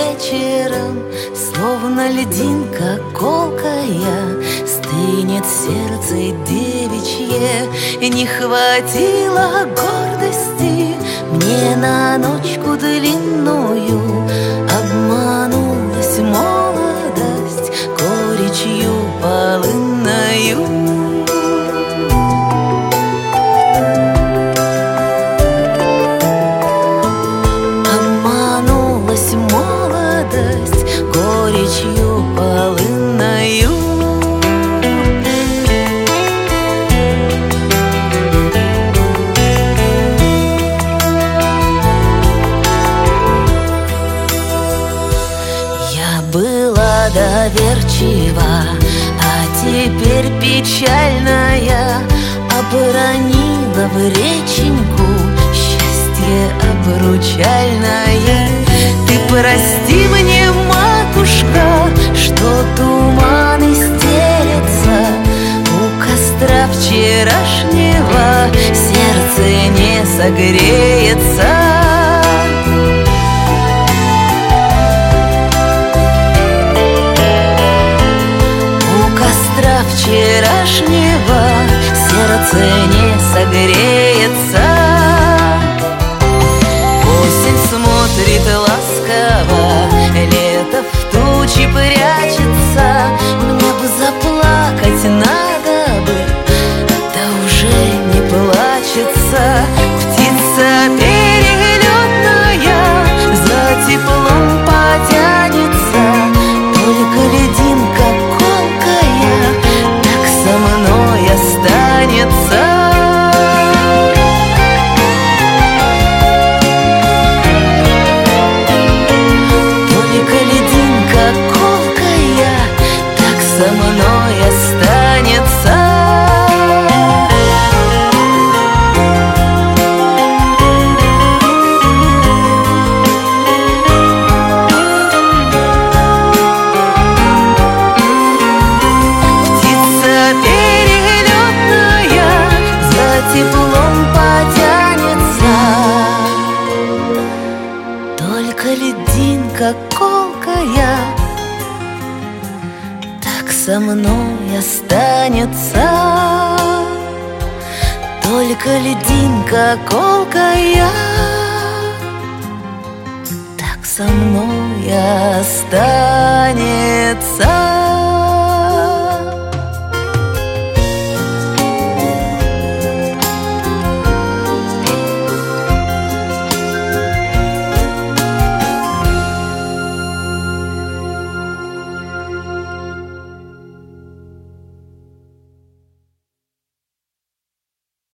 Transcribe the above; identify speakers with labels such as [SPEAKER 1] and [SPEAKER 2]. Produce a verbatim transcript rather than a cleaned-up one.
[SPEAKER 1] вечером, словно льдинка колкая, стынет сердце девичье. Не хватило гордости мне на ночку длинную, обманулась молодость горечью полынною. Обманулась молодость горечью полынною. Я была доверчива, а теперь печальная, оборонила в реченьку счастье обручальное. Ты прости мне, матушка, что туманы стелятся у костра вчерашнего, сердце не согреется. Вчерашнего сердце не согреется. Осень смотрит ласково, лето в тучи прячется. Мне бы заплакать надо бы, да уже не плачется. Птица перелетная за теплом потянется, только льдинка со мной останется. Только льдинка колкая так со мной останется. Теплом потянется, только льдинка колкая так со мной останется. Только льдинка колкая так со мной останется.